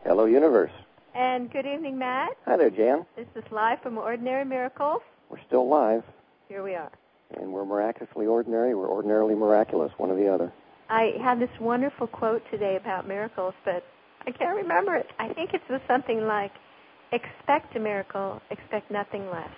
Hello, universe. And good evening, Matt. Hi there, Jan. This is live from Ordinary Miracles. We're still live. Here we are. And we're miraculously ordinary. We're ordinarily miraculous, one or the other. I had this wonderful quote today about miracles, but I can't remember it. I think it was something like, expect a miracle, expect nothing less.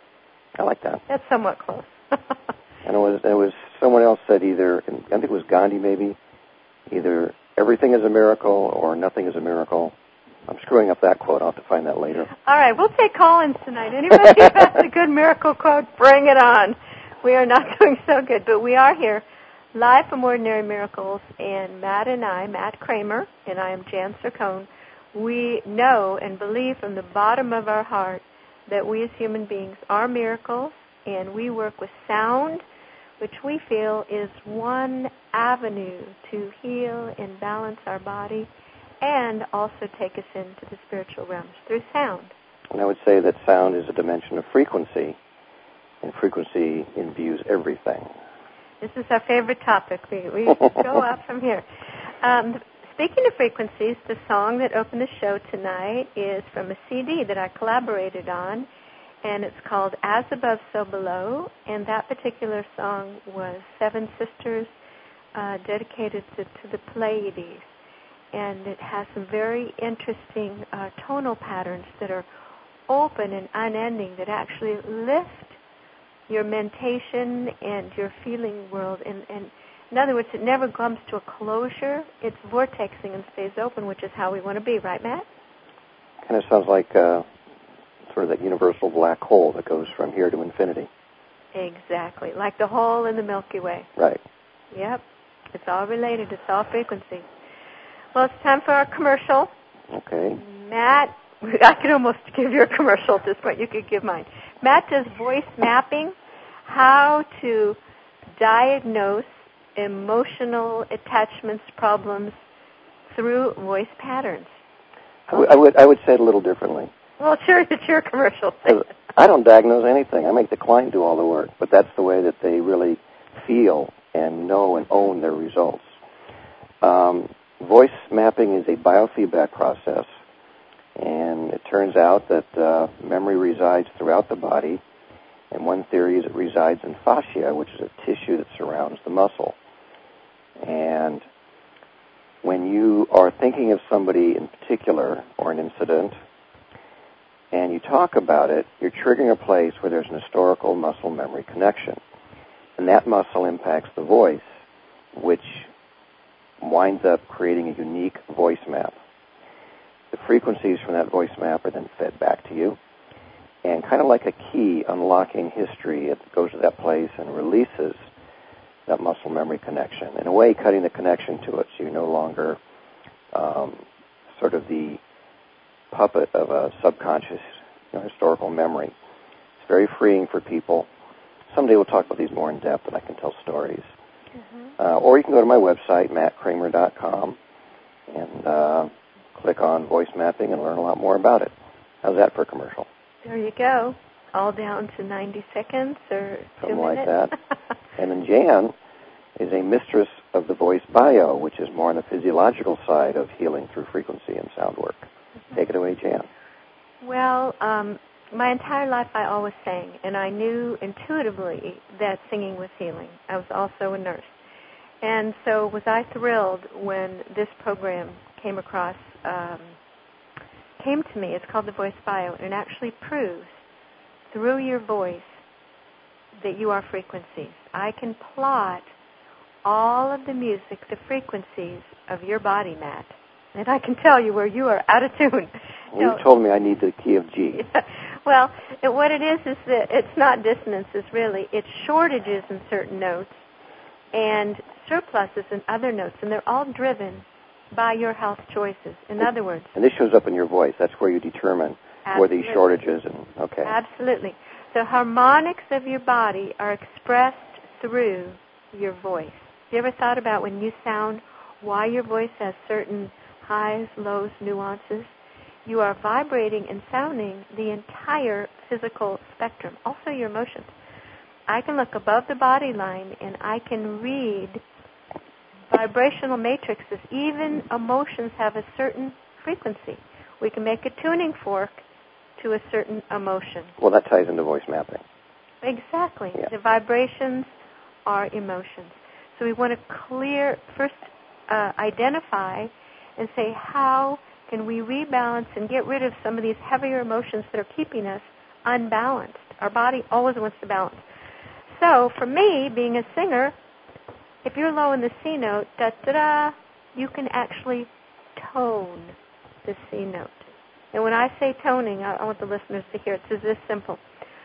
I like that. That's somewhat close. And it was someone else said either, I think it was Gandhi maybe, either everything is a miracle or nothing is a miracle. I'm screwing up that quote. I'll have to find that later. All right, we'll take call-ins tonight. Anybody who has a good miracle quote, bring it on. We are not doing so good, but we are here live from Ordinary Miracles, and Matt and I, Matt Kramer, and I am Jan Cercone, we know and believe from the bottom of our heart that we as human beings are miracles, and we work with sound, which we feel is one avenue to heal and balance our body and also take us into the spiritual realms through sound. And I would say that sound is a dimension of frequency, and frequency imbues everything. This is our favorite topic. We go up from here. Speaking of frequencies, the song that opened the show tonight is from a CD that I collaborated on, and it's called As Above, So Below, and that particular song was Seven Sisters dedicated to the Pleiades, and it has some very interesting tonal patterns that are open and unending that actually lift your mentation and your feeling world. And in other words, it never comes to a closure. It's vortexing and stays open, which is how we want to be, right, Matt? Kind of sounds like sort of that universal black hole that goes from here to infinity. Exactly, like the hole in the Milky Way. Right. Yep, it's all related. It's all frequency. Well, it's time for our commercial. Okay. Matt, I could almost give you a commercial at this point. You could give mine. Matt does voice mapping, how to diagnose emotional attachments problems through voice patterns. I would say it a little differently. Well, sure, it's your commercial. I don't diagnose anything. I make the client do all the work, but that's the way that they really feel and know and own their results. Voice mapping is a biofeedback process, and it turns out that memory resides throughout the body, and one theory is it resides in fascia, which is a tissue that surrounds the muscle. And when you are thinking of somebody in particular or an incident, and you talk about it, you're triggering a place where there's an historical muscle memory connection. And that muscle impacts the voice, which winds up creating a unique voice map. The frequencies from that voice map are then fed back to you. And kind of like a key unlocking history, it goes to that place and releases that muscle memory connection. In a way, cutting the connection to it, so you're no longer sort of the puppet of a subconscious historical memory. It's very freeing for people. Someday we'll talk about these more in depth, and I can tell stories. Mm-hmm. Or you can go to my website, mattkramer.com, and click on voice mapping and learn a lot more about it. How's that for a commercial? There you go. All down to 90 seconds or 2 minutes. Something like that. And then Jan is a mistress of the voice bio, which is more on the physiological side of healing through frequency and sound work. Mm-hmm. Take it away, Jan. Well, my entire life I always sang, and I knew intuitively that singing was healing. I was also a nurse. And so was I thrilled when this program came to me. It's called the Voice Bio, and it actually proves through your voice that you are frequencies. I can plot all of the music, the frequencies of your body, Matt, and I can tell you where you are out of tune. Well, you told me I need the key of G. Well, what it is that it's not dissonances, really. It's shortages in certain notes and surpluses in other notes, and they're all driven by your health choices. In other words... And this shows up in your voice. That's where you determine where these shortages and... Okay. Absolutely. The harmonics of your body are expressed through your voice. Have you ever thought about when you sound, why your voice has certain highs, lows, nuances? You are vibrating and sounding the entire physical spectrum, also your emotions. I can look above the body line and I can read vibrational matrices. Even emotions have a certain frequency. We can make a tuning fork to a certain emotion. Well, that ties into voice mapping. Exactly. Yeah. The vibrations are emotions. So we want to first identify and say, how can we rebalance and get rid of some of these heavier emotions that are keeping us unbalanced? Our body always wants to balance. So for me, being a singer, if you're low in the C note, da-da-da, you can actually tone the C note. And when I say toning, I want the listeners to hear it. It's this simple.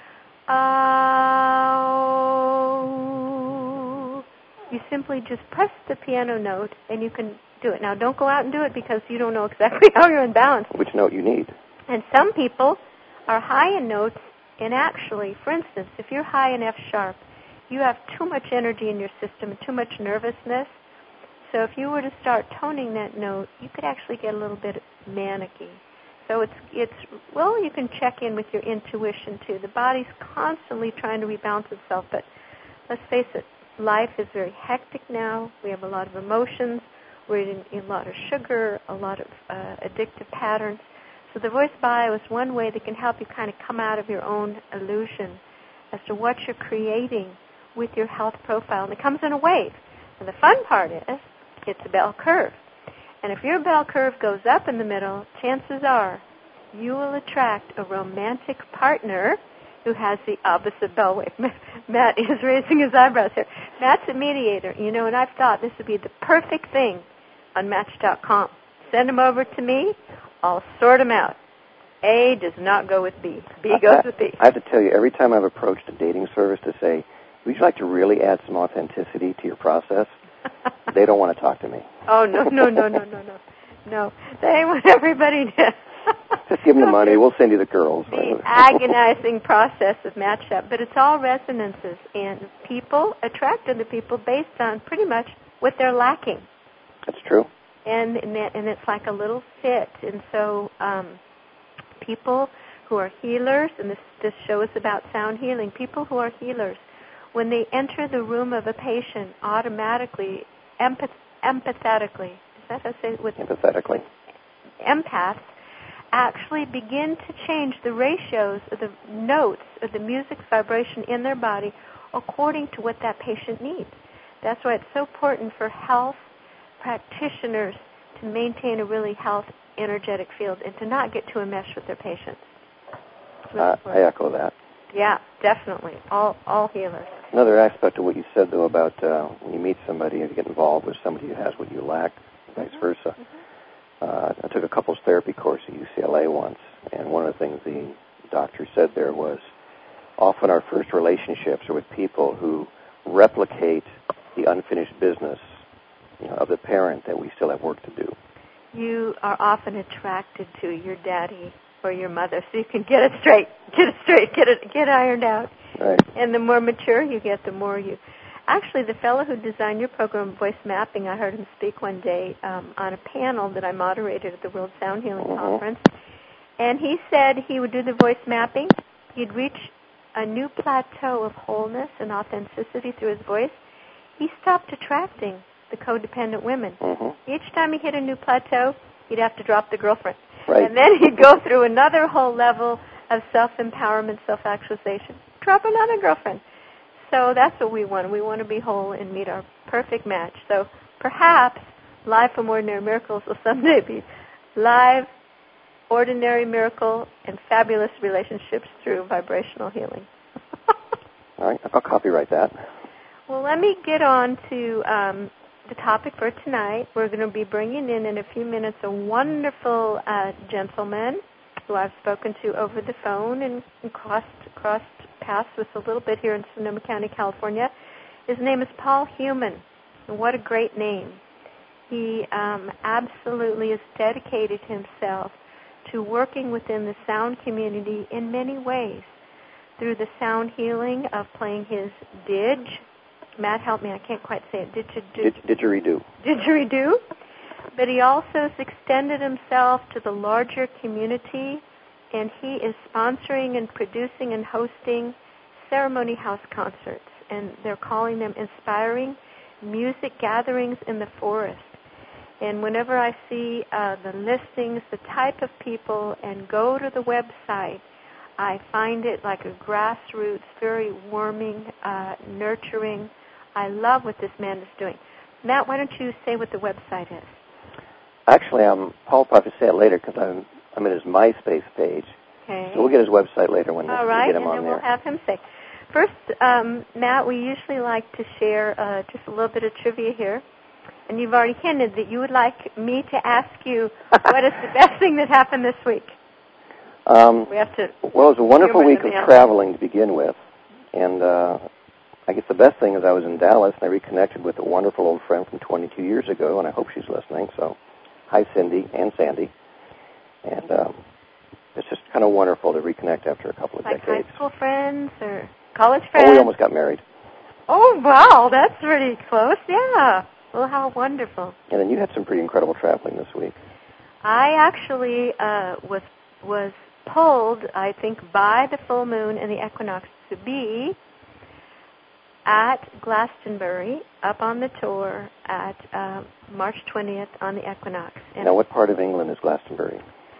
Oh. You simply just press the piano note, and you can do it. Now, don't go out and do it because you don't know exactly how you're in balance. Which note you need. And some people are high in notes, and actually, for instance, if you're high in F sharp, you have too much energy in your system and too much nervousness. So if you were to start toning that note, you could actually get a little bit manicky. So you can check in with your intuition too. The body's constantly trying to rebalance itself, but let's face it, life is very hectic now. We have a lot of emotions. We're eating a lot of sugar, a lot of addictive patterns. So the voice bio is one way that can help you kind of come out of your own illusion as to what you're creating with your health profile. And it comes in a wave. And the fun part is it's a bell curve. And if your bell curve goes up in the middle, chances are you will attract a romantic partner who has the opposite bell wave. Matt is raising his eyebrows here. Matt's a mediator, and I've thought this would be the perfect thing on Match.com. Send them over to me. I'll sort them out. A does not go with B. B goes with B. I have to tell you, every time I've approached a dating service to say, would you like to really add some authenticity to your process? They don't want to talk to me. Oh, no. No. They want everybody to... Just give them the money. We'll send you the girls. The agonizing process of match-up. But it's all resonances, and people attract other people based on pretty much what they're lacking. That's true. And it's like a little fit. And so people who are healers, and this show is about sound healing, people who are healers, when they enter the room of a patient, automatically, empathetically, is that how I say it? Empathetically. Empaths actually begin to change the ratios of the notes of the music vibration in their body according to what that patient needs. That's why it's so important for health practitioners to maintain a really health energetic field and to not get too enmeshed with their patients. I echo that. Yeah, definitely. All healers. Another aspect of what you said, though, about when you meet somebody and you get involved with somebody who has what you lack, vice versa. I took a couples therapy course at UCLA once, and one of the things the doctor said there was often our first relationships are with people who replicate the unfinished business of the parent that we still have work to do. You are often attracted to your daddy or your mother, so you can get it straight, get ironed out. Right. And the more mature you get, the more you... Actually, the fellow who designed your program, Voice Mapping, I heard him speak one day on a panel that I moderated at the World Sound Healing Conference, and he said he would do the voice mapping. He'd reach a new plateau of wholeness and authenticity through his voice. He stopped attracting the codependent women. Each time he hit a new plateau, he'd have to drop the girlfriend. Right. And then he'd go through another whole level of self-empowerment, self-actualization, drop another girlfriend. So that's what we want. We want to be whole and meet our perfect match. So perhaps Live from Ordinary Miracles will someday be live, ordinary miracle, and fabulous relationships through vibrational healing. All right. I'll copyright that. Well, let me get on to the topic for tonight. We're going to be bringing in a few minutes a wonderful gentleman who I've spoken to over the phone and crossed paths with a little bit here in Sonoma County, California. His name is Paul Heumann, and what a great name. He absolutely has dedicated himself to working within the sound community in many ways through the sound healing of playing his didge. Matt, help me, I can't quite say it. Didgeridoo. Didgeridoo. But he also has extended himself to the larger community, and he is sponsoring and producing and hosting ceremony house concerts, and they're calling them Inspiring Music Gatherings in the Forest. And whenever I see the listings, the type of people, and go to the website, I find it like a grassroots, very warming, nurturing. I love what this man is doing. Matt, why don't you say what the website is? Actually, Paul will probably say it later because I'm at his MySpace page. Okay. So we'll get his website later when we get him on there. All right, and then we'll have him say. First, Matt, we usually like to share just a little bit of trivia here. And you've already hinted that you would like me to ask you what is the best thing that happened this week. We have to. Well, it was a wonderful week of traveling to begin with. And I guess the best thing is I was in Dallas and I reconnected with a wonderful old friend from 22 years ago, and I hope she's listening. So hi, Cindy and Sandy. And it's just kind of wonderful to reconnect after a couple of decades. Like high school friends or college friends? Oh, we almost got married. Oh, wow, that's pretty close, yeah. Well, how wonderful. And then you had some pretty incredible traveling this week. I actually was pulled, I think, by the full moon and the equinox to be at Glastonbury, up on the tour at March 20th on the equinox. And now, what part of England is Glastonbury?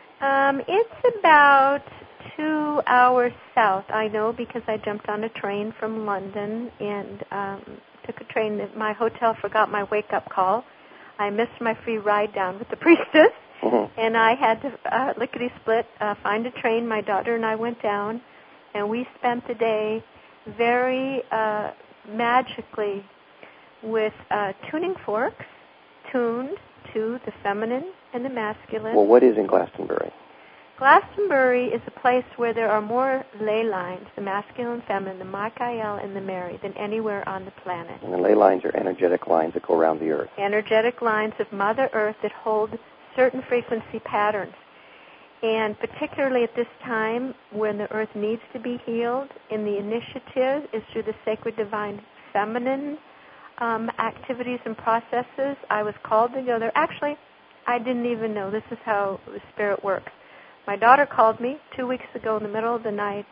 It's about 2 hours south, I know, because I jumped on a train from London and took a train. My hotel forgot my wake-up call. I missed my free ride down with the priestess, and I had to lickety-split find a train. My daughter and I went down, and we spent the day very magically with tuning forks tuned to the feminine and the masculine. Well, what is in Glastonbury? Glastonbury is a place where there are more ley lines, the masculine and feminine, the Michael and the Mary, than anywhere on the planet. And the ley lines are energetic lines that go around the Earth. Energetic lines of Mother Earth that hold certain frequency patterns. And particularly at this time when the Earth needs to be healed, in the initiative is through the sacred divine feminine activities and processes. I was called to go there. Actually, I didn't even know. This is how the Spirit works. My daughter called me 2 weeks ago in the middle of the night,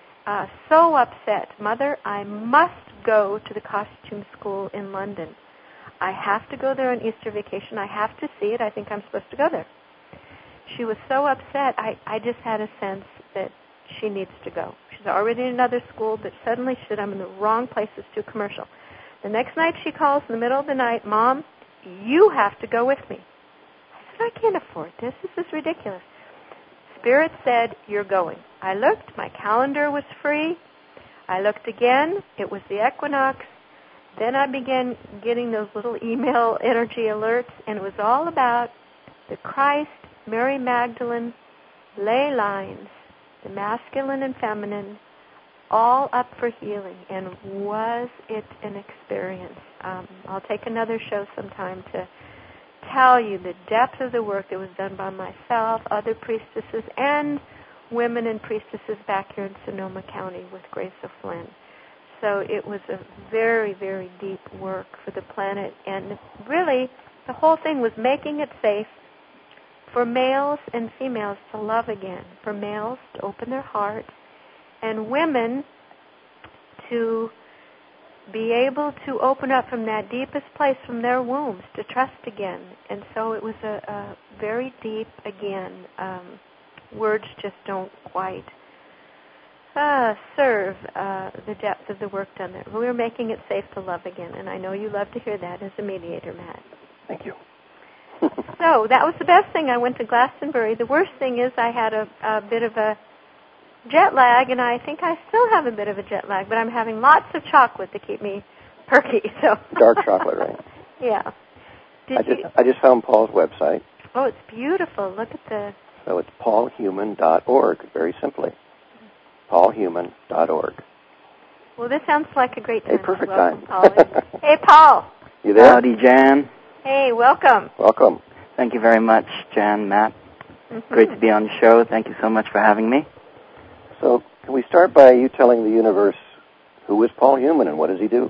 so upset. Mother, I must go to the costume school in London. I have to go there on Easter vacation. I have to see it. I think I'm supposed to go there. She was so upset, I just had a sense that she needs to go. She's already in another school, but suddenly she said, I'm in the wrong place. It's too commercial. The next night she calls in the middle of the night, Mom, you have to go with me. I said, I can't afford this. This is ridiculous. Spirit said, you're going. I looked. My calendar was free. I looked again. It was the equinox. Then I began getting those little email energy alerts, and it was all about the Christ, Mary Magdalene, ley lines, the masculine and feminine, all up for healing. And was it an experience? I'll take another show sometime to tell you the depth of the work that was done by myself, other priestesses, and women and priestesses back here in Sonoma County with Grace O'Flynn. So it was a very, very deep work for the planet. And really, the whole thing was making it safe for males and females to love again, for males to open their hearts, and women to be able to open up from that deepest place from their wombs to trust again. And so it was a very deep, again, words just don't quite serve the depth of the work done there. We were making it safe to love again, and I know you love to hear that as a mediator, Matt. Thank you. So that was the best thing. I went to Glastonbury. The worst thing is I had a bit of a jet lag, and I think I still have a bit of a jet lag, but I'm having lots of chocolate to keep me perky. So dark chocolate, right? Yeah. I just found Paul's website. Oh, it's beautiful. Look at the... So it's paulhuman.org, very simply. paulhuman.org. Well, this sounds like a great time. A perfect welcome, time. Paul. Hey, Paul. You there? Howdy, Jan. Hey, welcome. Welcome. Thank you very much, Jan, Matt. Great to be on the show. Thank you so much for having me. So can we start by you telling the universe who is Paul Human and what does he do?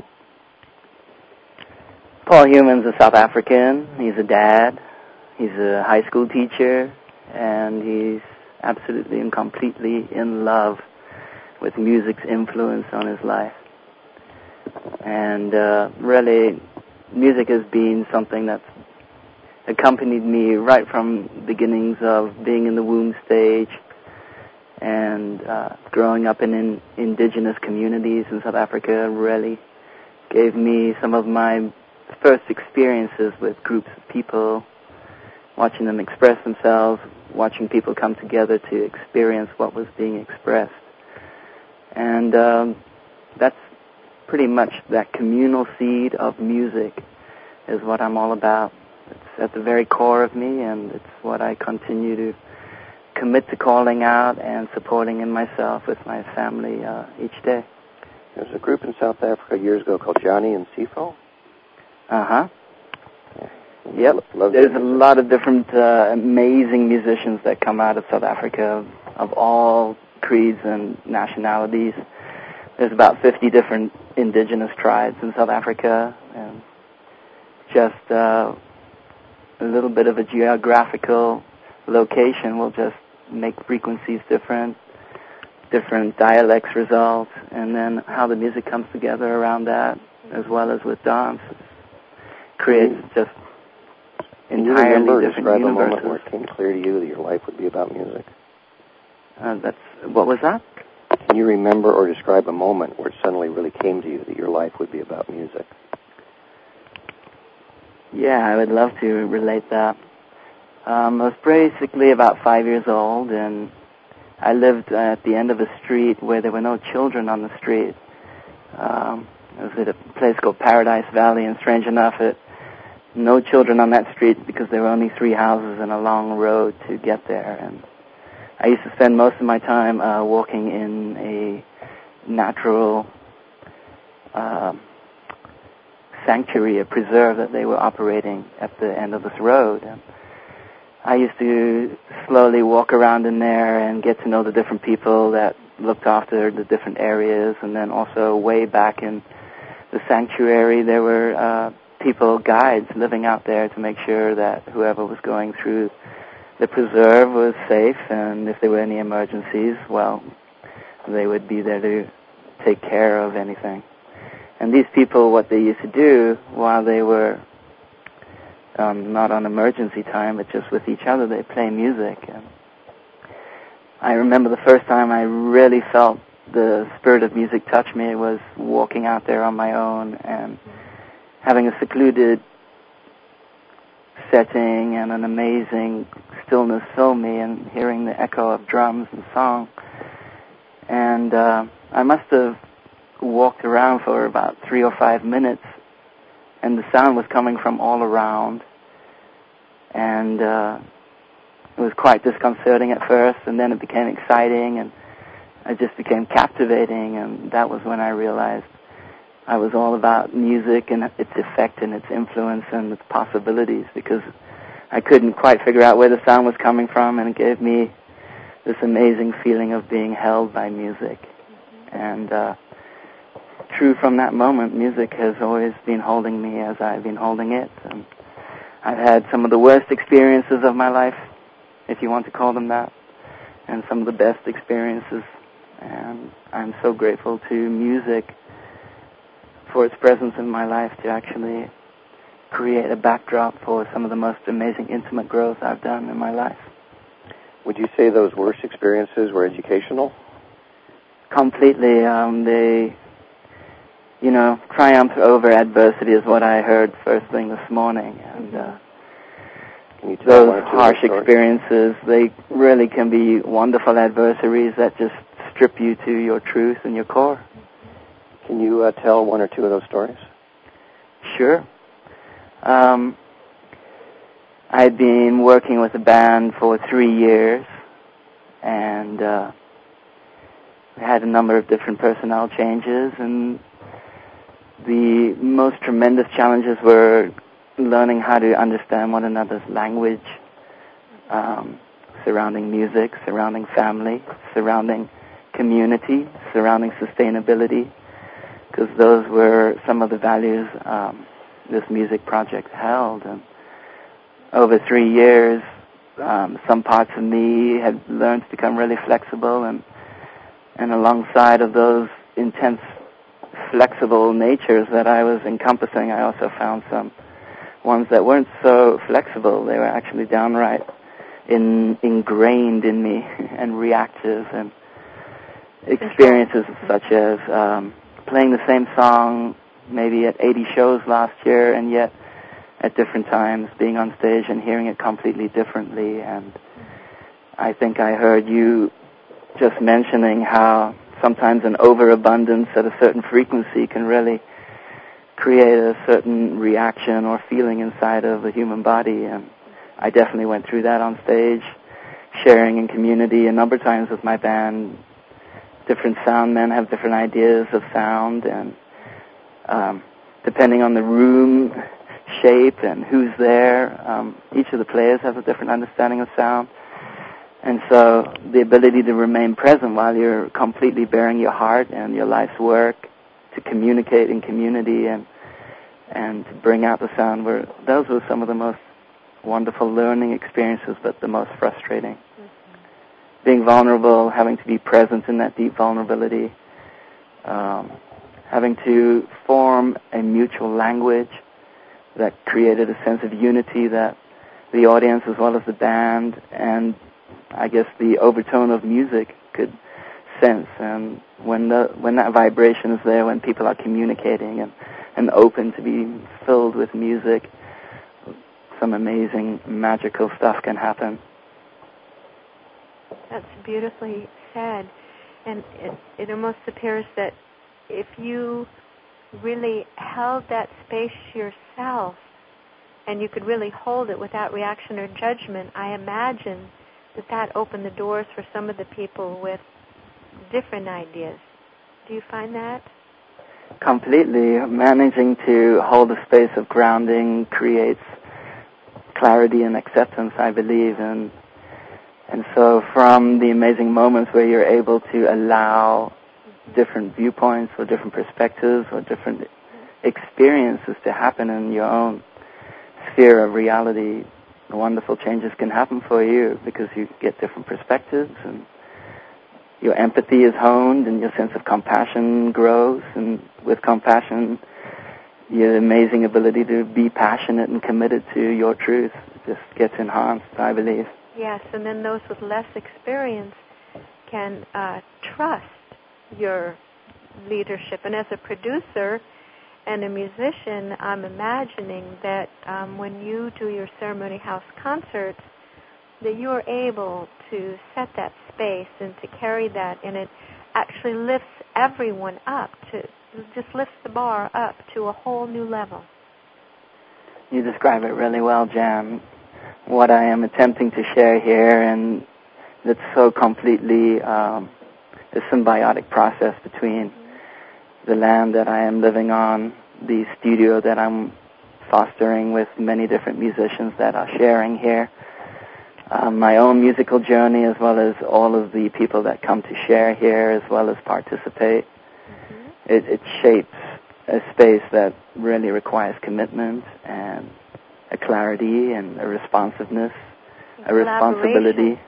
Paul Human's a South African. He's a dad. He's a high school teacher. And he's absolutely and completely in love with music's influence on his life. And really, music has been something that's accompanied me right from beginnings of being in the womb stage and growing up in indigenous communities in South Africa. Really gave me some of my first experiences with groups of people, watching them express themselves, watching people come together to experience what was being expressed. And that's pretty much that communal seed of music is what I'm all about. It's at the very core of me, and it's what I continue to commit to calling out and supporting in myself with my family each day. There was a group in South Africa years ago called Johnny and Sifo. Uh-huh. Yeah. Yep. There's a lot of different amazing musicians that come out of South Africa of all creeds and nationalities. There's about 50 different indigenous tribes in South Africa, and just a little bit of a geographical location will just make frequencies different dialects result, and then how the music comes together around that, as well as with dance, creates just entirely different universes. Describe a moment where it came clear to you that your life would be about music? What was that? Can you remember or describe a moment where it suddenly really came to you that your life would be about music? Yeah, I would love to relate that. I was basically about 5 years old, and I lived at the end of a street where there were no children on the street. It was at a place called Paradise Valley, and strange enough, no children on that street because there were only 3 houses and a long road to get there. And I used to spend most of my time walking in a natural sanctuary, a preserve that they were operating at the end of this road. And I used to slowly walk around in there and get to know the different people that looked after the different areas. And then also way back in the sanctuary, there were people, guides, living out there to make sure that whoever was going through the preserve was safe, and if there were any emergencies, well, they would be there to take care of anything. And these people, what they used to do while they were not on emergency time, but just with each other, they play music. And I remember the first time I really felt the spirit of music touch me was walking out there on my own and having a secluded setting and an amazing stillness fill me, and hearing the echo of drums and song. And I must have walked around for about 3 or 5 minutes, and the sound was coming from all around, and it was quite disconcerting at first, and then it became exciting, and it just became captivating, and that was when I realized I was all about music and its effect and its influence and its possibilities, because I couldn't quite figure out where the sound was coming from, and it gave me this amazing feeling of being held by music. And true from that moment, music has always been holding me as I've been holding it. And I've had some of the worst experiences of my life, if you want to call them that, and some of the best experiences. And I'm so grateful to music for its presence in my life to actually create a backdrop for some of the most amazing intimate growth I've done in my life. Would you say those worst experiences were educational? Completely. They, triumph over adversity is what I heard first thing this morning. And those harsh experiences, they really can be wonderful adversaries that just strip you to your truth and your core. Can you tell 1 or 2 of those stories? Sure. I'd been working with a band for 3 years, and we had a number of different personnel changes, and the most tremendous challenges were learning how to understand one another's language, surrounding music, surrounding family, surrounding community, surrounding sustainability, because those were some of the values this music project held. And over 3 years, some parts of me had learned to become really flexible, and alongside of those intense, flexible natures that I was encompassing, I also found some ones that weren't so flexible. They were actually downright ingrained in me and reactive, and experiences such as playing the same song maybe at 80 shows last year, and yet at different times being on stage and hearing it completely differently. And I think I heard you just mentioning how sometimes an overabundance at a certain frequency can really create a certain reaction or feeling inside of the human body. And I definitely went through that on stage, sharing in community a number of times with my band. Different sound men have different ideas of sound, and depending on the room shape and who's there, each of the players have a different understanding of sound. And so the ability to remain present while you're completely bearing your heart and your life's work to communicate in community and to bring out the sound, those were some of the most wonderful learning experiences, but the most frustrating. Mm-hmm. Being vulnerable, having to be present in that deep vulnerability, having to form a mutual language that created a sense of unity that the audience as well as the band and I guess the overtone of music could sense. And when that vibration is there, when people are communicating and open to be filled with music, some amazing magical stuff can happen. That's beautifully said. And it almost appears that if you really held that space yourself and you could really hold it without reaction or judgment, I imagine that opened the doors for some of the people with different ideas. Do you find that? Completely. Managing to hold a space of grounding creates clarity and acceptance, I believe. And so from the amazing moments where you're able to allow different viewpoints or different perspectives or different experiences to happen in your own sphere of reality, wonderful changes can happen for you because you get different perspectives and your empathy is honed and your sense of compassion grows, and with compassion your amazing ability to be passionate and committed to your truth just gets enhanced, I believe. Yes, and then those with less experience can trust your leadership. And as a producer and a musician, I'm imagining that when you do your ceremony house concerts, that you are able to set that space and to carry that, and it actually lifts everyone up, just lifts the bar up to a whole new level. You describe it really well, Jan. What I am attempting to share here, and it's so completely the symbiotic process between the land that I am living on, the studio that I'm fostering with many different musicians that are sharing here, my own musical journey, as well as all of the people that come to share here, as well as participate. Mm-hmm. It shapes a space that really requires commitment and a clarity and a responsiveness, a responsibility.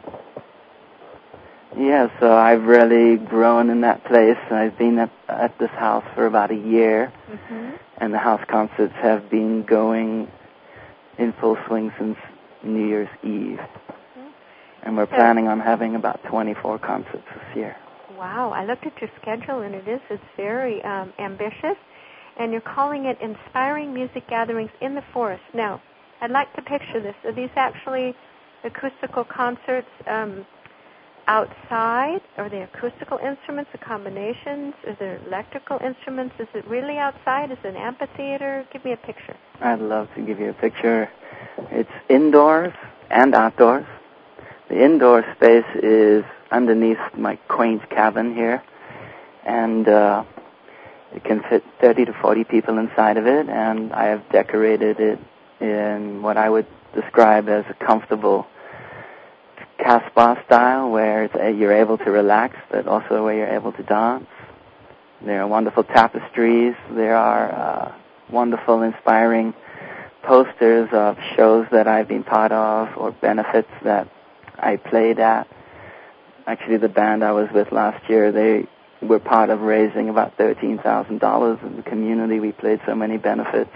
Yeah, so I've really grown in that place. I've been at this house for about a year, mm-hmm. and the house concerts have been going in full swing since New Year's Eve. Mm-hmm. And we're planning on having about 24 concerts this year. Wow, I looked at your schedule, and it's very ambitious, and you're calling it Inspiring Music Gatherings in the Forest. Now, I'd like to picture this. Are these actually acoustical concerts outside? Are they acoustical instruments, the combinations? Is there electrical instruments? Is it really outside? Is it an amphitheater? Give me a picture. I'd love to give you a picture. It's indoors and outdoors. The indoor space is underneath my quaint cabin here, and it can fit 30 to 40 people inside of it, and I have decorated it in what I would describe as a comfortable Casbah style, where you're able to relax, but also where you're able to dance. There are wonderful tapestries. There are wonderful, inspiring posters of shows that I've been part of or benefits that I played at. Actually, the band I was with last year, they were part of raising about $13,000 in the community. We played so many benefits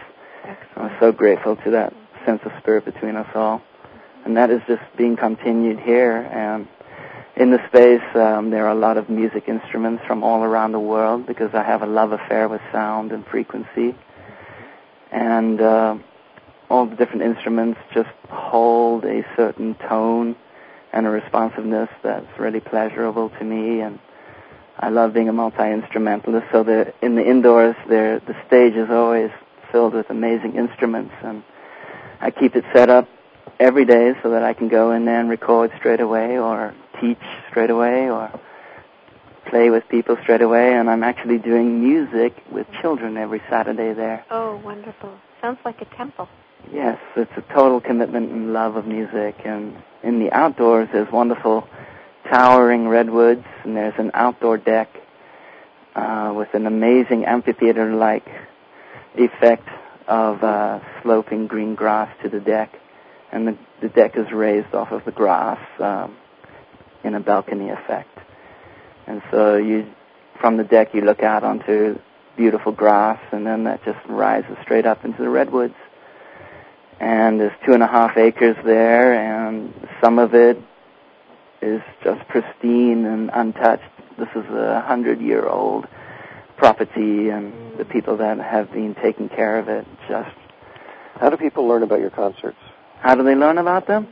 I'm so grateful to that sense of spirit between us all. And that is just being continued here. And in the space, there are a lot of music instruments from all around the world because I have a love affair with sound and frequency. And all the different instruments just hold a certain tone and a responsiveness that's really pleasurable to me. And I love being a multi-instrumentalist. So in the indoors, the stage is always filled with amazing instruments. And I keep it set up every day so that I can go in there and record straight away or teach straight away or play with people straight away. And I'm actually doing music with children every Saturday there. Oh, wonderful. Sounds like a temple. Yes, it's a total commitment and love of music. And in the outdoors, there's wonderful towering redwoods, and there's an outdoor deck with an amazing amphitheater-like effect of sloping green grass to the deck. And the deck is raised off of the grass in a balcony effect. And so from the deck you look out onto beautiful grass, and then that just rises straight up into the redwoods. And there's 2.5 acres there, and some of it is just pristine and untouched. This is a 100-year-old property, and the people that have been taking care of it just... How do people learn about your concerts? How do they learn about them?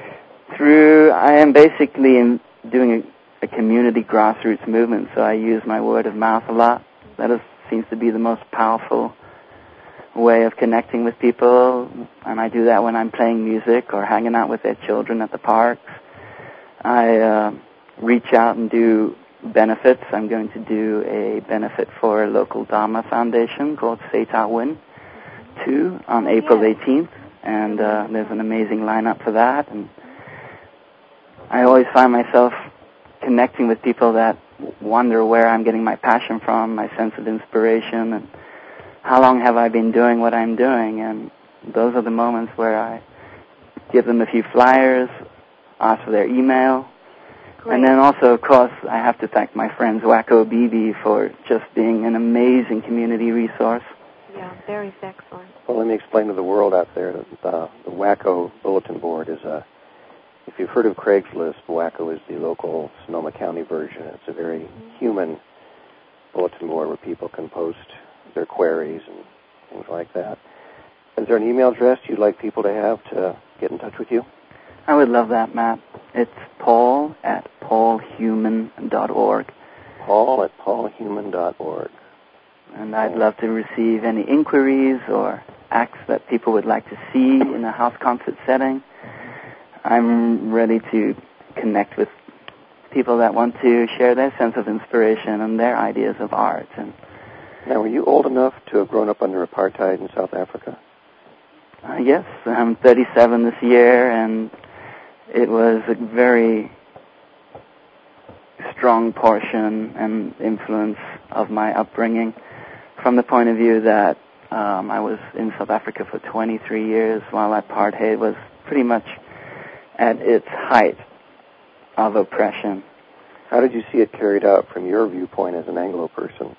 I am basically doing a community grassroots movement, so I use my word of mouth a lot. That seems to be the most powerful way of connecting with people, and I do that when I'm playing music or hanging out with their children at the parks. I reach out and do benefits. I'm going to do a benefit for a local Dharma foundation called Seta Win 2 on April 18th, and there's an amazing lineup for that. And I always find myself connecting with people that wonder where I'm getting my passion from, my sense of inspiration, and how long have I been doing what I'm doing. And those are the moments where I give them a few flyers, ask for their email. Great. And then also, of course, I have to thank my friends Wacko BB for just being an amazing community resource. Yeah, very excellent. Well, let me explain to the world out there that the Wacko bulletin board is if you've heard of Craigslist, Wacko is the local Sonoma County version. It's a very human bulletin board where people can post their queries and things like that. Is there an email address you'd like people to have to get in touch with you? I would love that, Matt. It's paul@paulhuman.org. paul@paulhuman.org. And I'd love to receive any inquiries or acts that people would like to see in a house concert setting. I'm ready to connect with people that want to share their sense of inspiration and their ideas of art. And now, were you old enough to have grown up under apartheid in South Africa? Yes, I'm 37 this year, and it was a very strong portion and influence of my upbringing from the point of view that I was in South Africa for 23 years while apartheid was pretty much at its height of oppression. How did you see it carried out from your viewpoint as an Anglo person?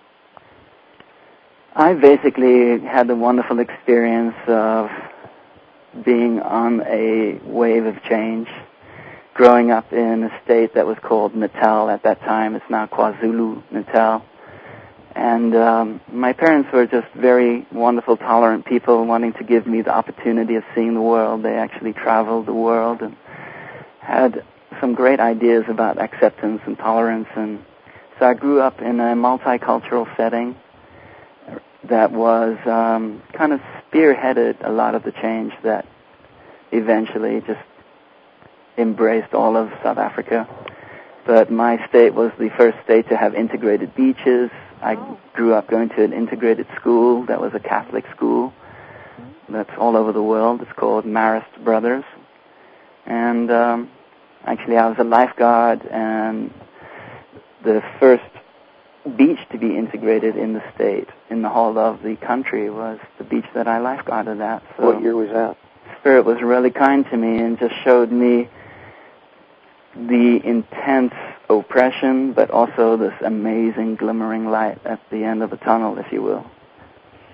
I basically had the wonderful experience of being on a wave of change, growing up in a state that was called Natal at that time. It's now KwaZulu-Natal. And my parents were just very wonderful, tolerant people wanting to give me the opportunity of seeing the world. They actually traveled the world and had some great ideas about acceptance and tolerance. And so I grew up in a multicultural setting that was kind of spearheaded a lot of the change that eventually just embraced all of South Africa. But my state was the first state to have integrated beaches. I grew up going to an integrated school that was a Catholic school that's all over the world. It's called Marist Brothers. And actually I was a lifeguard, and the first beach to be integrated in the state, in the whole of the country, was the beach that I lifeguarded at. So what year was that? Spirit was really kind to me and just showed me the intense oppression, but also this amazing glimmering light at the end of the tunnel, if you will.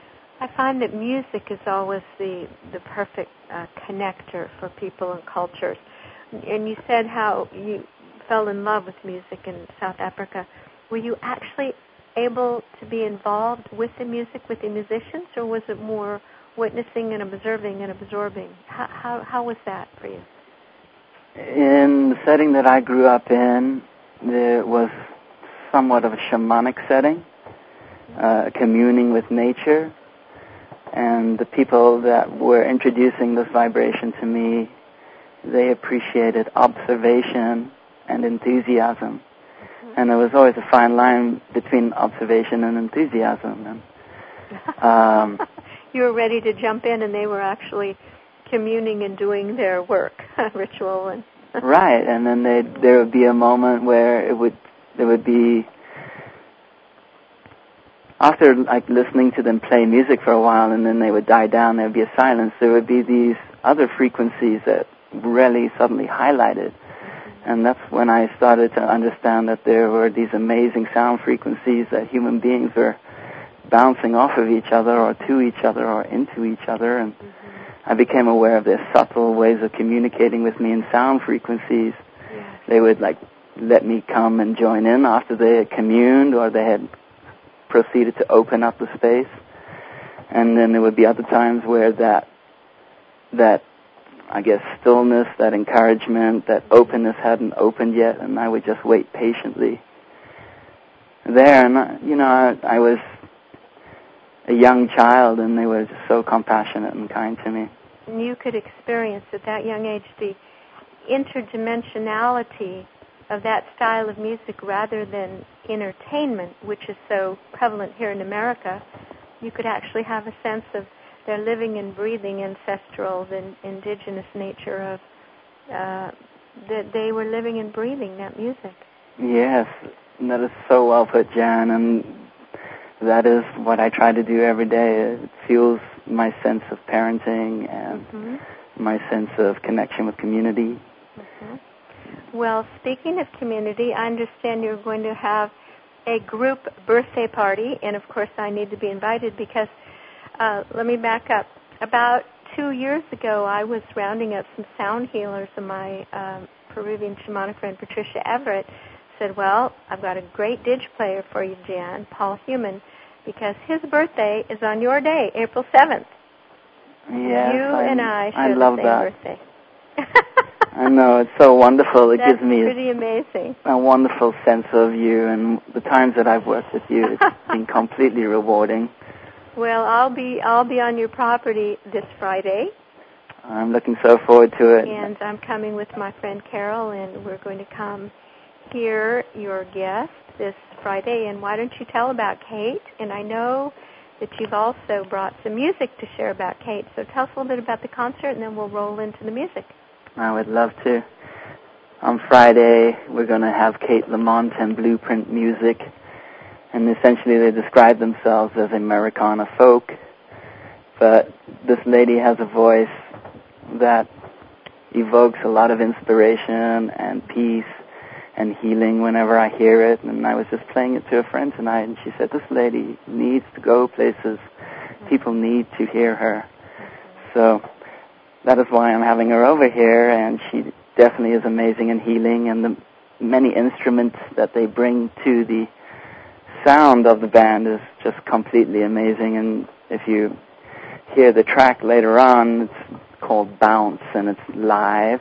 I find that music is always the perfect connector for people and cultures. And you said how you fell in love with music in South Africa. Were you actually able to be involved with the music, with the musicians, or was it more witnessing and observing and absorbing? How was that for you? In the setting that I grew up in, there was somewhat of a shamanic setting, communing with nature, and the people that were introducing this vibration to me, they appreciated observation and enthusiasm. And there was always a fine line between observation and enthusiasm. And, you were ready to jump in, and they were actually communing and doing their work, ritual. And right, and then there would be a moment where there would be, after like listening to them play music for a while, and then they would die down, there would be a silence, there would be these other frequencies that really suddenly highlighted. And that's when I started to understand that there were these amazing sound frequencies that human beings were bouncing off of each other or to each other or into each other. And I became aware of their subtle ways of communicating with me in sound frequencies. Yes. They would like let me come and join in after they had communed or they had proceeded to open up the space. And then there would be other times where that I guess stillness, that encouragement, that openness hadn't opened yet, and I would just wait patiently there. And I was a young child, and they were just so compassionate and kind to me. And you could experience at that young age the interdimensionality of that style of music rather than entertainment, which is so prevalent here in America. You could actually have a sense of their living and breathing ancestral, the indigenous nature of that they were living and breathing that music. Yes, and that is so well put, Jan, and that is what I try to do every day. It fuels my sense of parenting and my sense of connection with community. Well, speaking of community, I understand you're going to have a group birthday party, and of course I need to be invited because let me back up. About 2 years ago, I was rounding up some sound healers, and my Peruvian shamanic friend, Patricia Everett, said, well, I've got a great didge player for you, Jan, Paul Human, because his birthday is on your day, April 7th. Yes, and I share love the same that. birthday. I know, it's so wonderful. It That's gives me pretty amazing. A wonderful sense of you, and the times that I've worked with you, it's been completely rewarding. Well, I'll be on your property this Friday. I'm looking so forward to it. And I'm coming with my friend Carol, and we're going to come hear your guest this Friday. And why don't you tell about Kate? And I know that you've also brought some music to share about Kate. So tell us a little bit about the concert, and then we'll roll into the music. I would love to. On Friday, we're going to have Kate Lamont and Blueprint Music. And essentially they describe themselves as Americana folk. But this lady has a voice that evokes a lot of inspiration and peace and healing whenever I hear it. And I was just playing it to a friend tonight, and she said, this lady needs to go places. People need to hear her. So that is why I'm having her over here, and she definitely is amazing in healing, and the many instruments that they bring to the sound of the band is just completely amazing. And if you hear the track later on, it's called Bounce, and it's live.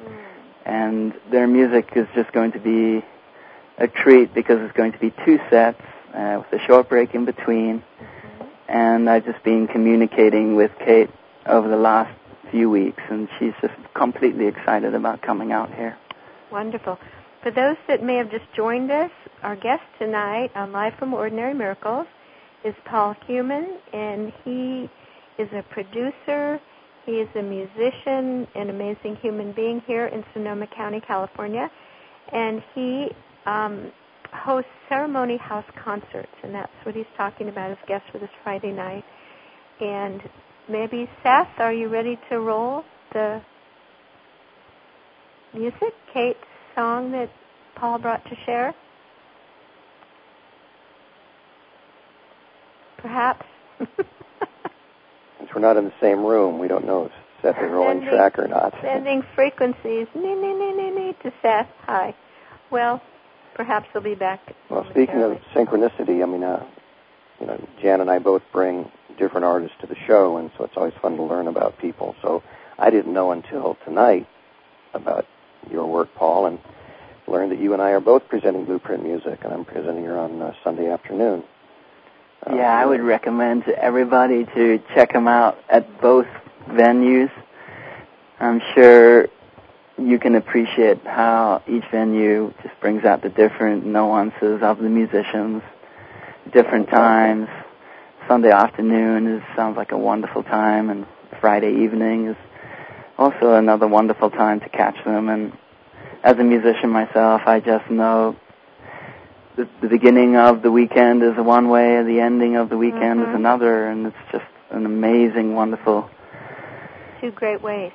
And their music is just going to be a treat because it's going to be 2 sets with a short break in between. And I've just been communicating with Kate over the last few weeks, and she's just completely excited about coming out here. Wonderful. For those that may have just joined us, our guest tonight on Live from Ordinary Miracles is Paul Human, and he is a producer. He is a musician, an amazing human being here in Sonoma County, California, and he hosts ceremony house concerts, and that's what he's talking about as guest for this Friday night. And maybe, Seth, are you ready to roll the music? Kate's song that Paul brought to share? Perhaps. we're not in the same room, we don't know if Seth is rolling track or not. Sending frequencies, to Seth. Hi. Well, perhaps he'll be back. Well, speaking of synchronicity, I mean, Jan and I both bring different artists to the show, and so it's always fun to learn about people. So I didn't know until tonight about your work, Paul, and learned that you and I are both presenting Blueprint Music, and I'm presenting her on Sunday afternoon. I would recommend to everybody to check them out at both venues. I'm sure you can appreciate how each venue just brings out the different nuances of the musicians, different times. Sunday afternoon sounds like a wonderful time, and Friday evening is also another wonderful time to catch them. And as a musician myself, I just know the beginning of the weekend is one way, and the ending of the weekend is another, and it's just an amazing, wonderful... Two great ways.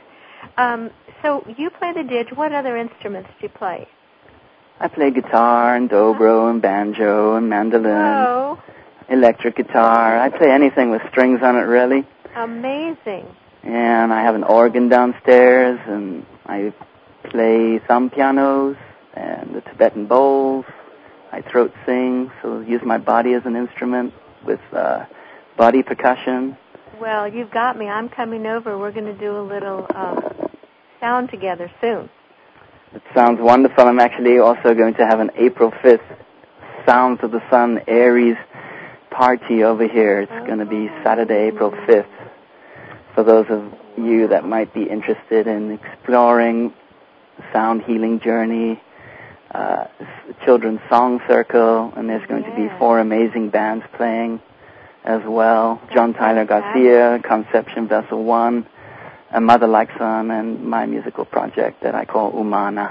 So you play the didge. What other instruments do you play? I play guitar and dobro and banjo and mandolin, electric guitar. I play anything with strings on it, really. Amazing. And I have an organ downstairs, and I play thumb pianos and the Tibetan bowls. I throat sing, so use my body as an instrument with body percussion. Well, you've got me. I'm coming over. We're going to do a little sound together soon. It sounds wonderful. I'm actually also going to have an April 5th Sounds of the Sun Aries party over here. It's going to be Saturday, April 5th. For those of you that might be interested in exploring sound healing journey, children's song circle, and there's going to be 4 amazing bands playing as well. John Tyler Garcia, Conception Vessel 1, A Mother Like Son, and my musical project that I call Umana.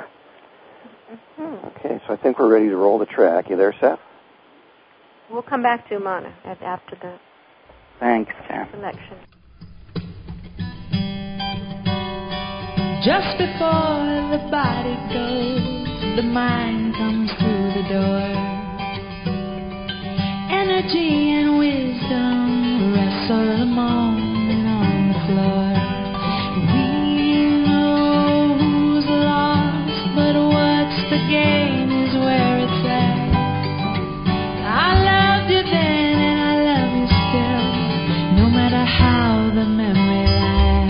Okay, so I think we're ready to roll the track. You there, Seth? We'll come back to Umana after the Thanks, Jan. selection. Just before the body goes, the mind comes through the door. Energy and wisdom wrestle the moment on the floor. We know who's lost, but what's the game is where it's at. I loved you then and I love you still, no matter how the memory lasts.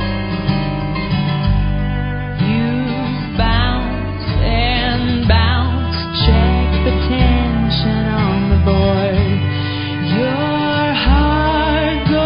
You bounce and bounce, check the tension on the board. Your heart goes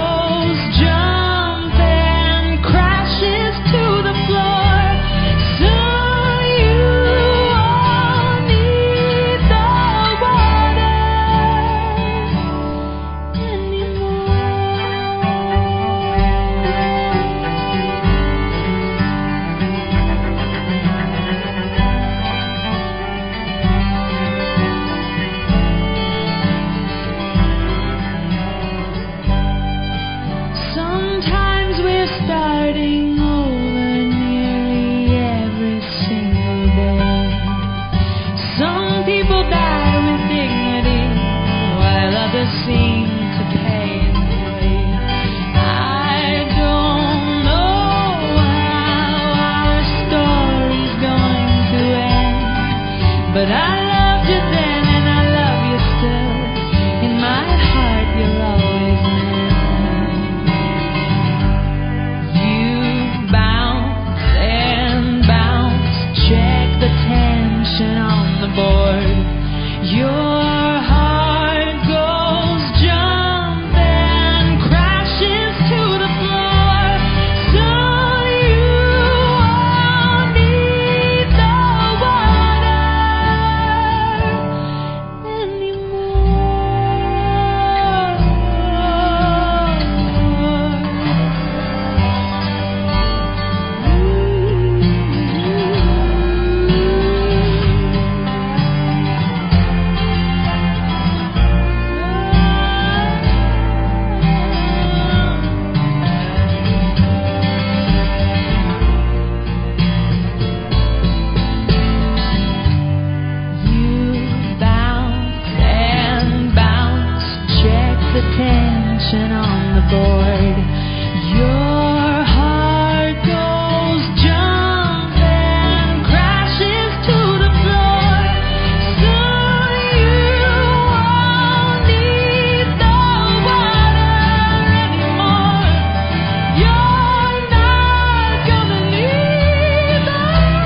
Your heart goes jumping, crashes to the floor. Soon you won't need the water anymore. You're not gonna need the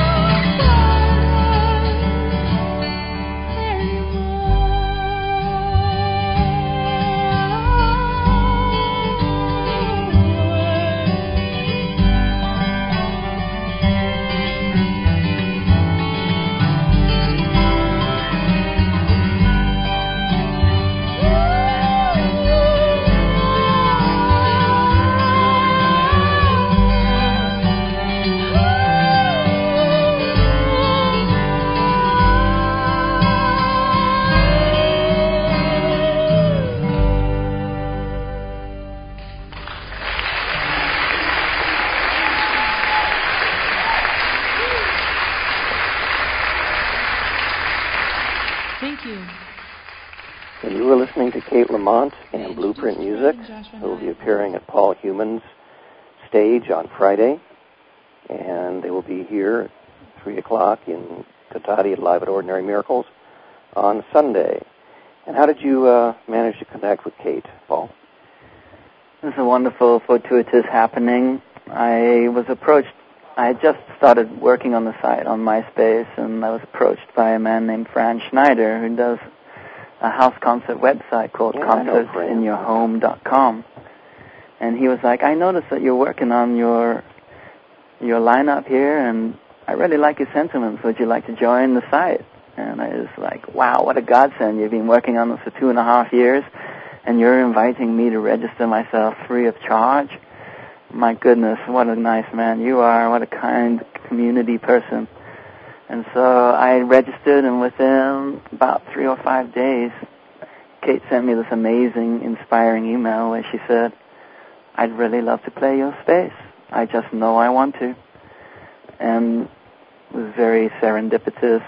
Thank you. And you were listening to Kate Lamont and Blueprint Music, who will be appearing at Paul Human's stage on Friday. And they will be here at 3 o'clock in Cotati at Live at Ordinary Miracles on Sunday. And how did you manage to connect with Kate, Paul? It was a wonderful, fortuitous happening. I was approached. I had just started working on the site on MySpace, and I was approached by a man named Fran Schneider, who does a house concert website called concertsinyourhome.com. And he was like, I noticed that you're working on your lineup here, and I really like your sentiments. Would you like to join the site? And I was like, wow, what a godsend. You've been working on this for 2.5 years, and you're inviting me to register myself free of charge? My goodness, what a nice man you are. What a kind community person. And so I registered, and within about 3 or 5 days, Kate sent me this amazing, inspiring email where she said, I'd really love to play your space. I just know I want to. And it was very serendipitous.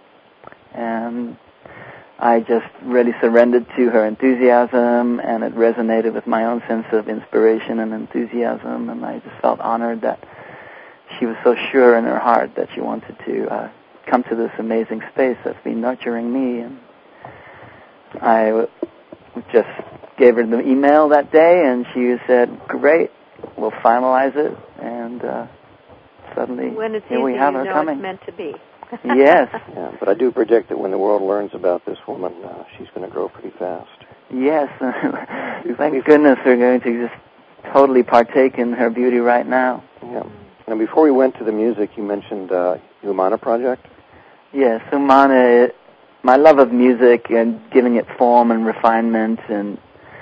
And I just really surrendered to her enthusiasm, and it resonated with my own sense of inspiration and enthusiasm, and I just felt honored that she was so sure in her heart that she wanted to come to this amazing space that's been nurturing me. And I just gave her the email that day, and she said, great, we'll finalize it, and suddenly here we have her coming. It's meant to be. Yes. Yeah, but I do predict that when the world learns about this woman, she's going to grow pretty fast. Yes. Thank goodness we're going to just totally partake in her beauty right now. Yeah. Now, before we went to the music, you mentioned Umana Project? Yes, Umana, my love of music and giving it form and refinement and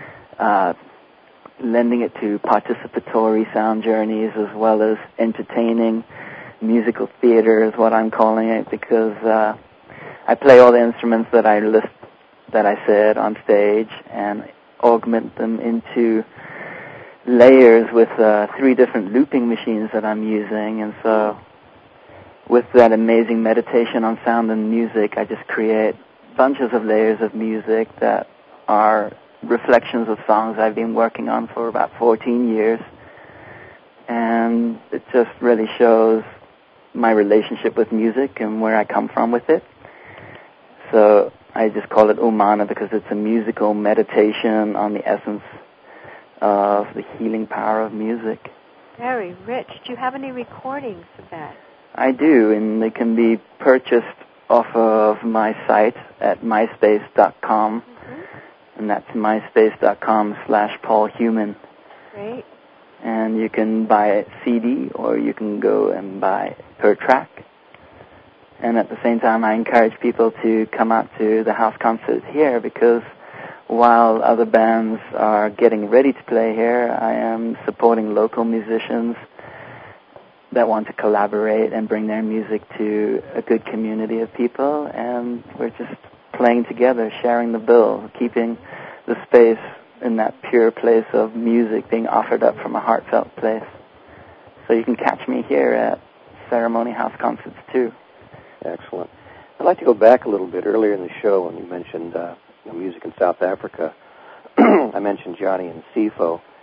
lending it to participatory sound journeys as well as entertaining musical theater is what I'm calling it, because I play all the instruments that I said on stage and augment them into layers with 3 different looping machines that I'm using. And so with that amazing meditation on sound and music, I just create bunches of layers of music that are reflections of songs I've been working on for about 14 years. And it just really shows my relationship with music and where I come from with it. So I just call it Umana because it's a musical meditation on the essence of the healing power of music. Very rich. Do you have any recordings of that? I do, and they can be purchased off of my site at myspace.com, and that's myspace.com/PaulHuman. Great. And you can buy a CD, or you can go and buy per track. And at the same time, I encourage people to come out to the house concert here, because while other bands are getting ready to play here, I am supporting local musicians that want to collaborate and bring their music to a good community of people. And we're just playing together, sharing the bill, keeping the space in that pure place of music being offered up from a heartfelt place. So you can catch me here at Ceremony House Concerts too. Excellent. I'd like to go back a little bit earlier in the show when you mentioned music in South Africa. I mentioned Johnny and Sifo,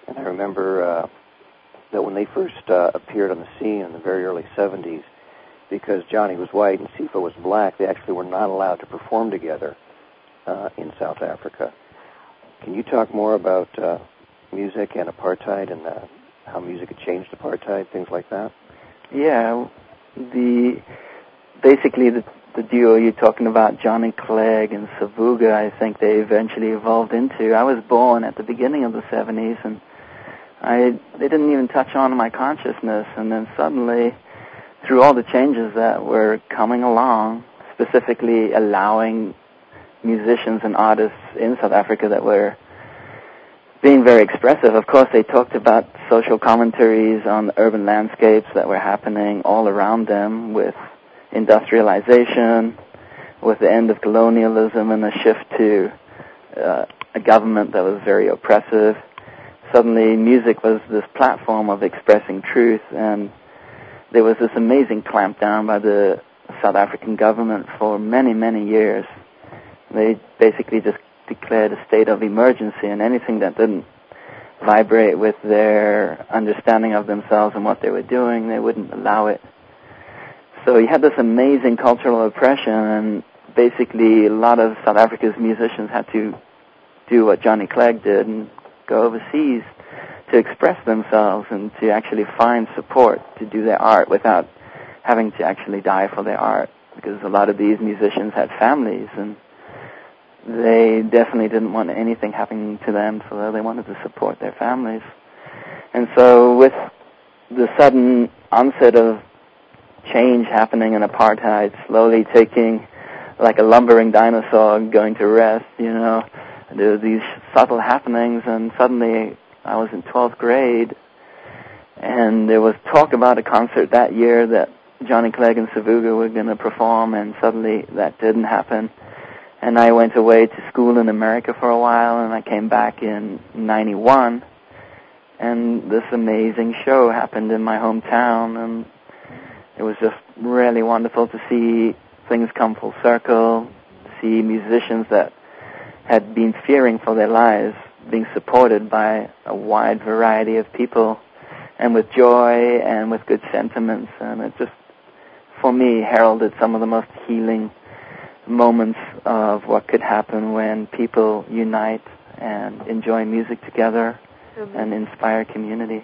And I remember that when they first appeared on the scene in the very early 70s, because Johnny was white and Sifa was black, they actually were not allowed to perform together in South Africa. Can you talk more about music and apartheid and how music had changed apartheid, things like that? Yeah, basically the duo you're talking about, Johnny Clegg and Savuga, I think they eventually evolved into. I was born at the beginning of the 70s, and they didn't even touch on my consciousness, and then suddenly, through all the changes that were coming along, specifically allowing musicians and artists in South Africa that were being very expressive. Of course, they talked about social commentaries on the urban landscapes that were happening all around them with industrialization, with the end of colonialism and a shift to a government that was very oppressive. Suddenly, music was this platform of expressing truth, and there was this amazing clampdown by the South African government for many, many years. They basically just declared a state of emergency, and anything that didn't vibrate with their understanding of themselves and what they were doing, they wouldn't allow it. So you had this amazing cultural oppression, and basically a lot of South Africa's musicians had to do what Johnny Clegg did and go overseas to express themselves and to actually find support to do their art without having to actually die for their art, because a lot of these musicians had families, and they definitely didn't want anything happening to them, so they wanted to support their families. And so with the sudden onset of change happening in apartheid, slowly taking like a lumbering dinosaur going to rest, there were these subtle happenings, and suddenly I was in 12th grade, and there was talk about a concert that year that Johnny Clegg and Savuga were going to perform, and suddenly that didn't happen. And I went away to school in America for a while, and I came back in 91, and this amazing show happened in my hometown, and it was just really wonderful to see things come full circle, see musicians that had been fearing for their lives being supported by a wide variety of people, and with joy and with good sentiments. And it just, for me, heralded some of the most healing moments of what could happen when people unite and enjoy music together and inspire community.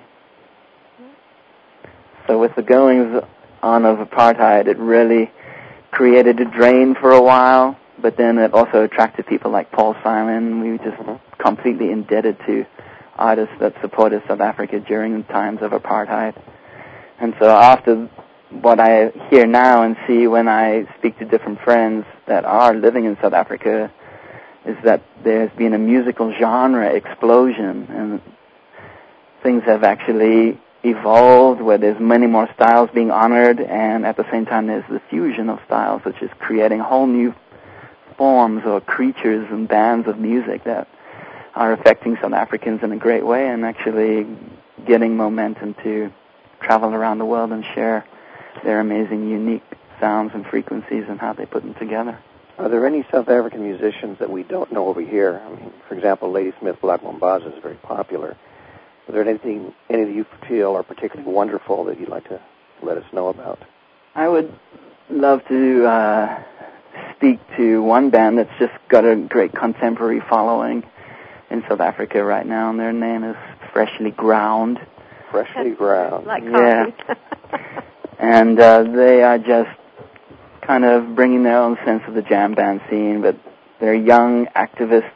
So with the goings on of apartheid, it really created a drain for a while, but then it also attracted people like Paul Simon. We were just completely indebted to artists that supported South Africa during the times of apartheid. And so after what I hear now and see when I speak to different friends that are living in South Africa is that there's been a musical genre explosion, and things have actually evolved where there's many more styles being honored, and at the same time there's the fusion of styles, which is creating whole new forms or creatures and bands of music that are affecting South Africans in a great way and actually getting momentum to travel around the world and share their amazing, unique sounds and frequencies and how they put them together. Are there any South African musicians that we don't know over here? I mean, for example, Ladysmith Black Mambazo is very popular. Are there any that you feel are particularly wonderful that you'd like to let us know about? I would love to speak to one band that's just got a great contemporary following in South Africa right now, and their name is Freshly Ground. Freshly Ground. Like coffee. Yeah. And they are just kind of bringing their own sense of the jam band scene, but they're young activists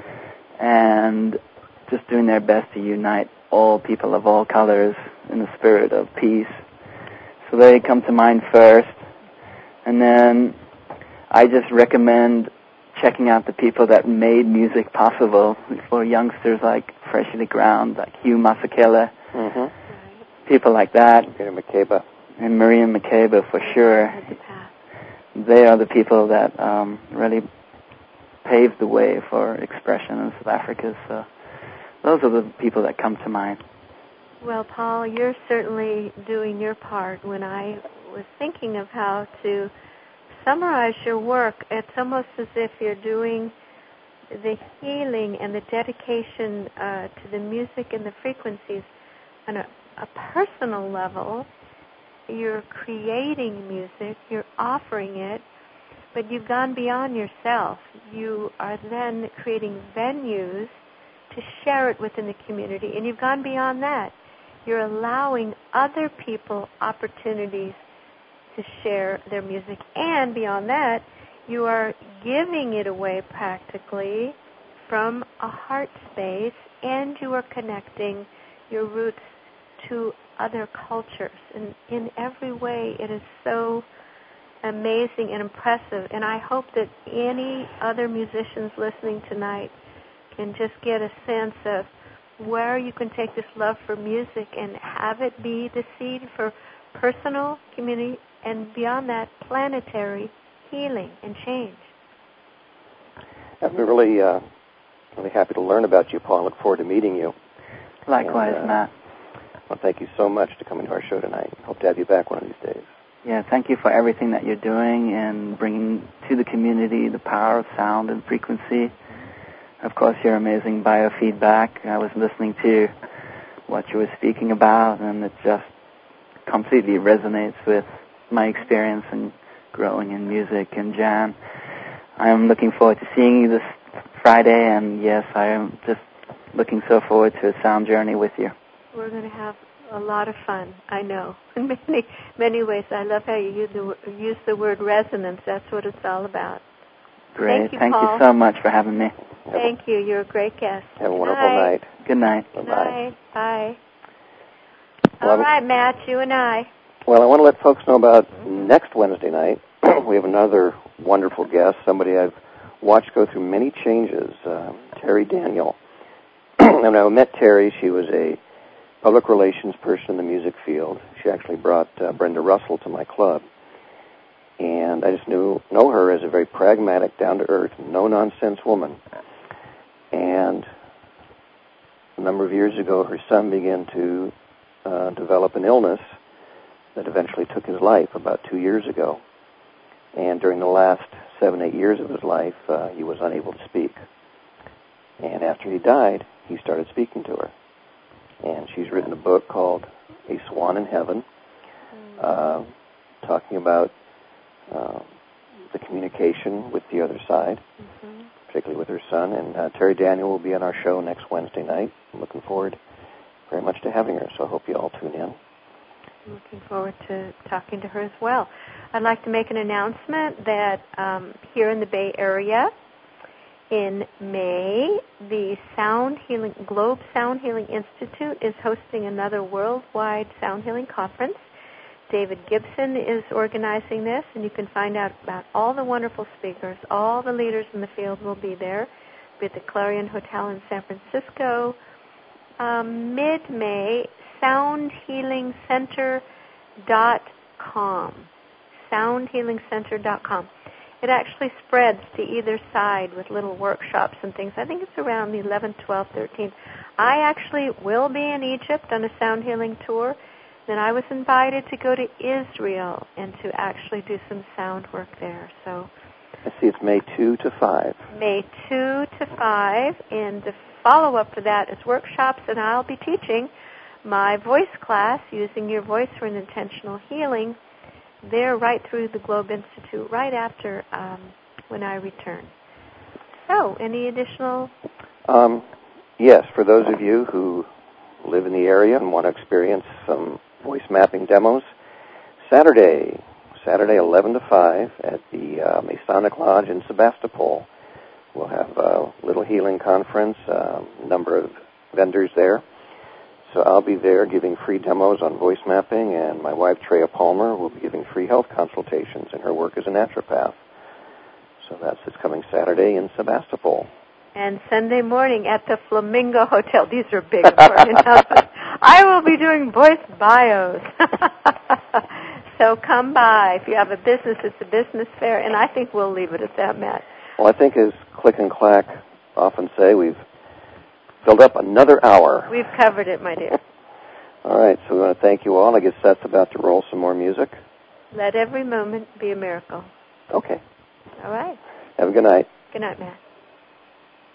and just doing their best to unite all people of all colors in the spirit of peace. So they come to mind first. And then I just recommend checking out the people that made music possible for youngsters like Freshly Ground, like Hugh Masekela, people like that. Miriam Makeba. And Miriam Makeba, for sure. They are the people that really paved the way for expression in South Africa. So those are the people that come to mind. Well, Paul, you're certainly doing your part. When I was thinking of how to summarize your work, it's almost as if you're doing the healing and the dedication to the music and the frequencies on a personal level. You're creating music, you're offering it, but you've gone beyond yourself. You are then creating venues to share it within the community, and you've gone beyond that. You're allowing other people opportunities to share their music, and beyond that, you are giving it away practically from a heart space, and you are connecting your roots to other cultures. And in every way, it is so amazing and impressive. And I hope that any other musicians listening tonight can just get a sense of where you can take this love for music and have it be the seed for personal, community, and beyond that, planetary healing and change. I'm really happy to learn about you, Paul. I look forward to meeting you. Likewise, and, Matt. Well, thank you so much for coming to our show tonight. Hope to have you back one of these days. Yeah, thank you for everything that you're doing and bringing to the community the power of sound and frequency. Of course, your amazing biofeedback. I was listening to what you were speaking about, and it just completely resonates with my experience in growing in music. And Jan, I am looking forward to seeing you this Friday, and yes, I am just looking so forward to a sound journey with you. We're going to have a lot of fun, I know, in many ways. I love how you use the word resonance. That's what it's all about. Great. Thank you, you so much for having me. Thank you. You're a great guest. Have a wonderful night. Good night. Bye-bye. Bye. All right, Matt, you and I. Well, I want to let folks know about next Wednesday night. We have another wonderful guest, somebody I've watched go through many changes, Terry Daniel. And when I met Terry, she was a public relations person in the music field. She actually brought Brenda Russell to my club. And I just know her as a very pragmatic, down-to-earth, no-nonsense woman. And a number of years ago, her son began to develop an illness that eventually took his life about 2 years ago. And during the last 7-8 years of his life, he was unable to speak. And after he died, he started speaking to her. And she's written a book called A Swan in Heaven, talking about the communication with the other side, particularly with her son. And Terry Daniel will be on our show next Wednesday night. I'm looking forward very much to having her, so I hope you all tune in. I'm looking forward to talking to her as well. I'd like to make an announcement that here in the Bay Area, in May, the Globe Sound Healing Institute is hosting another worldwide sound healing conference. David Gibson is organizing this, and you can find out about all the wonderful speakers. All the leaders in the field will be there. Be at the Clarion Hotel in San Francisco. Mid-May, soundhealingcenter.com. Soundhealingcenter.com. It actually spreads to either side with little workshops and things. I think it's around the 11th, 12th, 13th. I actually will be in Egypt on a sound healing tour. Then I was invited to go to Israel and to actually do some sound work there. So I see it's May 2 to 5. May 2 to 5, and the follow-up for that is workshops, and I'll be teaching my voice class, Using Your Voice for an Intentional Healing, there right through the Globe Institute, right after when I return. So, any additional? Yes, for those of you who live in the area and want to experience some voice mapping demos, Saturday 11 to 5 at the Masonic Lodge in Sebastopol. We'll have a little healing conference, a number of vendors there. So I'll be there giving free demos on voice mapping, and my wife, Treya Palmer, will be giving free health consultations in her work as a naturopath. So that's this coming Saturday in Sebastopol. And Sunday morning at the Flamingo Hotel. These are big important announcements. I will be doing voice bios. So come by. If you have a business, it's a business fair, and I think we'll leave it at that, Matt. Well, I think as Click and Clack often say, we've filled up another hour. We've covered it, my dear. All right, so we want to thank you all. I guess Seth's about to roll some more music. Let every moment be a miracle. Okay. All right. Have a good night. Good night, Matt.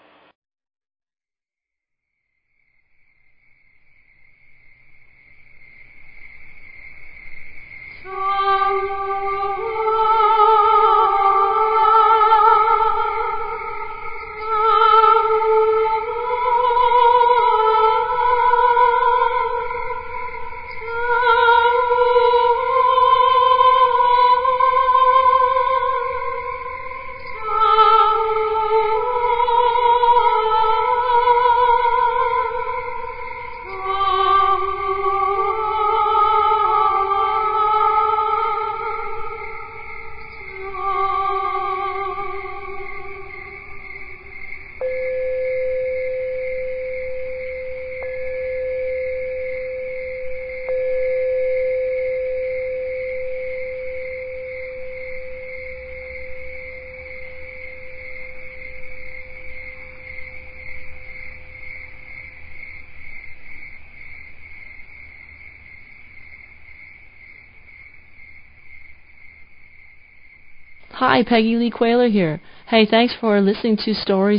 Hi, Peggy Lee Quayler here. Hey, thanks for listening to Stories